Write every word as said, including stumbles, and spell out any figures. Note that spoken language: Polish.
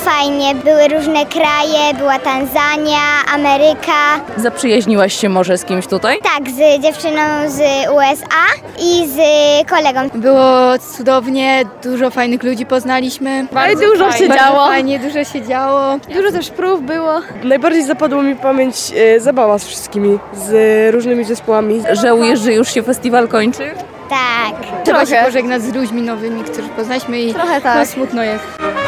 fajnie. Były różne kraje, była Tanzania, Ameryka. Zaprzyjaźniłaś się może z kimś tutaj? Tak, z dziewczyną z U S A i z kolegą. Było cudownie, dużo fajnych ludzi poznaliśmy. Bardzo dużo się Bardzo działo. fajnie, dużo się działo. Dużo też prób było. Najbardziej zapadła mi w pamięć e, zabawa z wszystkimi, z różnymi zespołami. Żałujesz, że już się festiwal kończy? Tak. Trzeba się pożegnać z ludźmi nowymi, których poznaliśmy i Trochę tak. no, smutno jest.